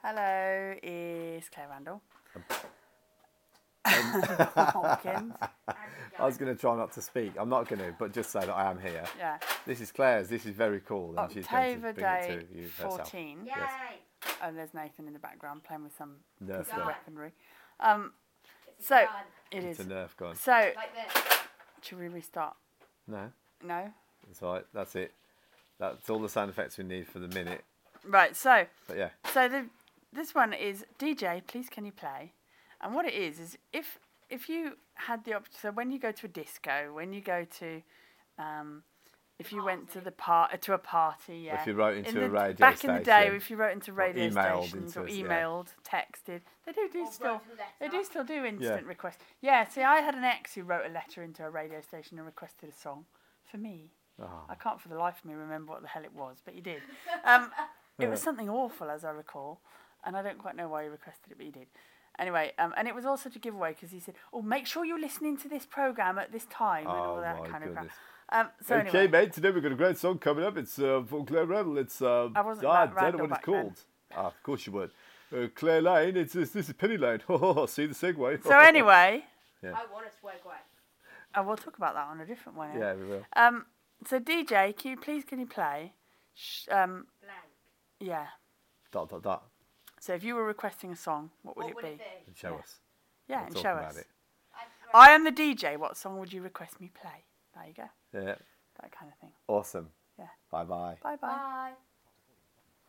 Hello, it's Claire Randall. Hopkins. I was going to try not to speak. I'm not going to, but just say that I am here. Yeah. This is Claire's. This is very cool. And she's going to October bring it Day to you herself. 14. Yay! Yes. And there's Nathan in the background playing with some Nerf piece of gun. weaponry. It's So fun. it It's is. a Nerf gun. So Like this. should we restart? No, No. that's all right. That's it. That's all the sound effects we need for the minute. Right. So But yeah, this one is DJ. Please can you play? And what it is if you had the option. So when you go to a disco, when you go to if you went to to a party, yeah. if you wrote into a radio back station, in the day, if you wrote into radio emailed stations into or us, yeah. emailed, texted, they do Or still. wrote a letter. They do still do instant Yeah. requests. Yeah, see, I had an ex who wrote a letter into a radio station and requested a song for me. Oh. I can't for the life of me remember what the hell it was, but he did. It was something awful, as I recall, and I don't quite know why he requested it, but he did. Anyway, and it was also to give away because he said, "Oh, make sure you're listening to this program at this time," and all Oh, that my kind of goodness. crap. So Okay, anyway, mate. Today we've got a great song coming up. It's from Claire Randall. It's I wasn't I that don't know Randall what it's back then. called. Ah, of course you would. Claire Lane. This is Penny Lane. See the segue. so anyway, I want a swag way. we'll talk about that on a different one. Yeah, we will. So DJ, can you play? Blank. Yeah. ... So if you were requesting a song, what would it be? And show us. Yeah, We'll and talk show about us. it. I am the DJ. What song would you request me play? There you go. Yeah. That kind of thing. Awesome. Yeah. Bye bye. Bye bye. Bye.